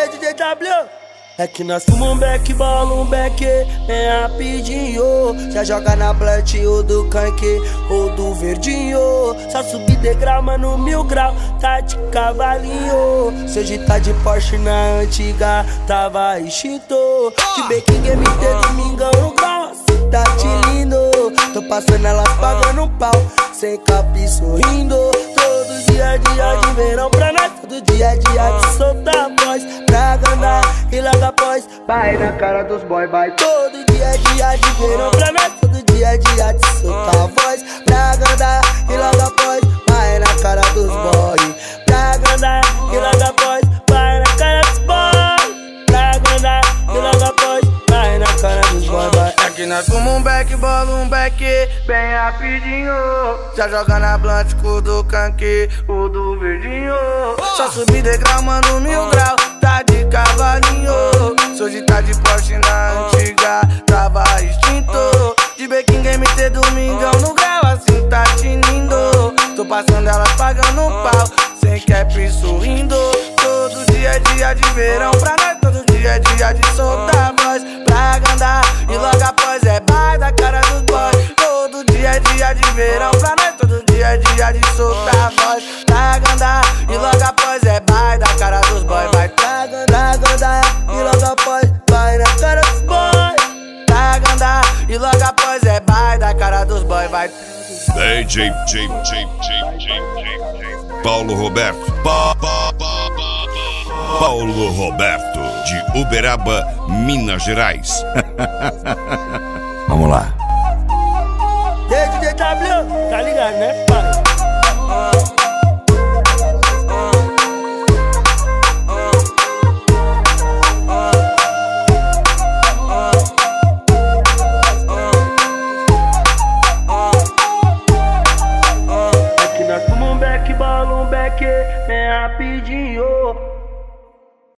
DJ W. É que nós fumamos um beck, bola um beck, bem rapidinho. Já joga na blunt ou do canque ou do verdinho. Só subir degrau, mano, 1000 grau, tá de cavalinho. Se hoje tá de Porsche na antiga, tava extinto. De Baking MT, domingão no grau, assim tá te lindo. Tô passando elas pagando um pau, sem cap sorrindo. Todo dia de verão pra nós, todo dia de soltar a voz pra andar e logo após vai na cara dos boy, vai. Todo dia de verão pra nós, todo dia de soltar a voz pra andar e logo após vai na cara dos boy, pra andar e logo após vai na cara dos boy, pra andar e logo após vai na cara dos boy, vai. Aqui nós fumamos um beck, bola um beck, bem rapidinho. Já joga na blunt com o do canque, o do verdinho. Só subir degrau, mano, 1000 grau, tá de cavalinho. Se hoje tá de Porsche na antiga, tava extinto. De Baking MT, domingão no grau, assim tá tinindo. Tô passando elas pagando um pau, sem cap sorrindo. Todo dia de verão pra nós, todo dia de soltar a voz pra andar e logo após é bai da cara dos boys. Todo dia de verão pra nós, todo dia de soltar a voz pra andar e logo após é bai da cara dos boys. Vai pra andar e logo após vai na cara dos boys, pra andar e logo após é bai da cara dos boys. Vai DJ Paulo Roberto, Paulo Roberto, de Uberaba, Minas Gerais. Vamos lá. DJ W, tá ligado, né, pai?